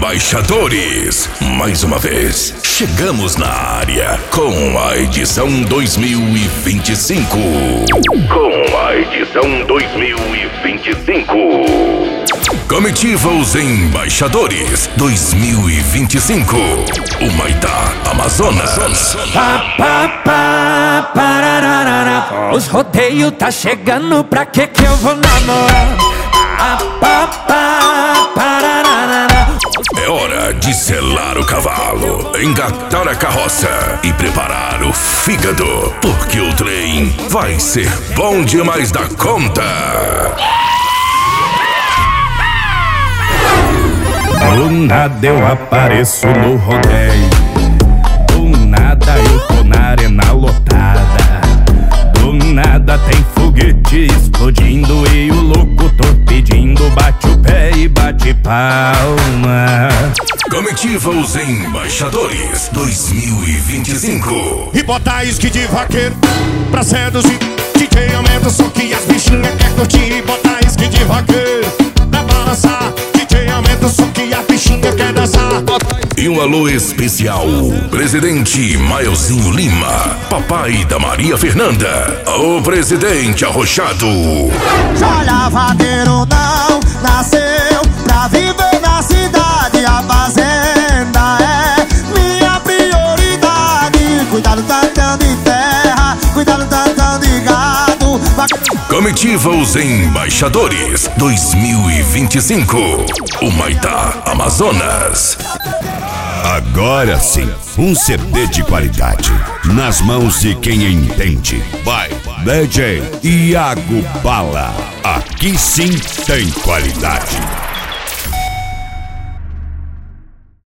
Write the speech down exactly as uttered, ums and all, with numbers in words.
Embaixadores. Mais uma vez, chegamos na área com a edição dois mil e vinte e cinco. Com a edição dois mil e vinte e cinco. Comitiva Os Embaixadores dois mil e vinte e cinco. Humaitá, Amazonas. Pá, pá, pá, parararara. Os rodeios tá chegando, pra que que eu vou namorar? Ah, pá, pá, parararara. É hora de selar o cavalo, engatar a carroça e preparar o fígado, porque o trem vai ser bom demais da conta. Do nada eu apareço no rodeio, do nada eu tô na arena lotada, do nada tem foguete explodindo e o locutor pedindo bate o pé e bate palma. Comitiva Os Embaixadores dois mil e vinte e cinco. E bota isque de vaqueiro pra seduzir, D J aumenta o som que as bichinhas quer curtir. E bota isque de vaqueiro pra balançar, D J aumenta o som que a bichinha quer dançar. E um alô especial, presidente Maelzinho Lima, papai da Maria Fernanda, o presidente arrochado. Olha, vaqueiro não nasceu pra viver na cidade. A fazenda é minha prioridade. Cuidado tantão de terra, cuidado tantão de gado. Comitiva Os Embaixadores dois mil e vinte e cinco. Humaitá, Amazonas. Agora sim, um C D de qualidade nas mãos de quem entende. Vai, D J Iago Bala. Aqui sim tem qualidade.